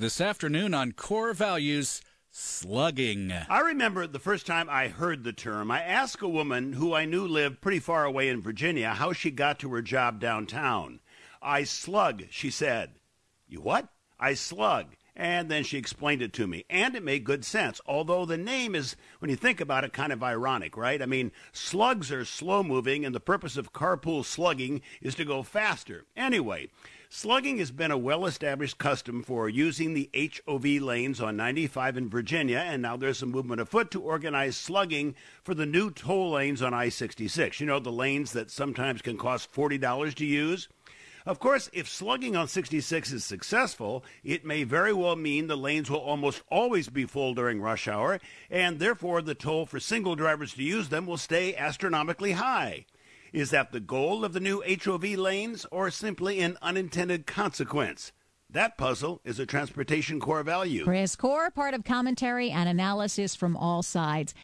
This afternoon on Core Values, slugging. I remember the first time I heard the term. I asked a woman who I knew lived pretty far away in Virginia how she got to her job downtown. I slug, she said. You what? I slug. And then she explained it to me, and it made good sense, although the name is, when you think about it, kind of ironic, right? I mean, slugs are slow-moving, and the purpose of carpool slugging is to go faster. Anyway, slugging has been a well-established custom for using the HOV lanes on 95 in Virginia, and now there's a movement afoot to organize slugging for the new toll lanes on I-66. You know, the lanes that sometimes can cost $40 to use? Of course, if slugging on 66 is successful, it may very well mean the lanes will almost always be full during rush hour, and therefore the toll for single drivers to use them will stay astronomically high. Is that the goal of the new HOV lanes, or simply an unintended consequence? That puzzle is a Transportation Core Value. Chris Core, part of commentary and analysis from all sides.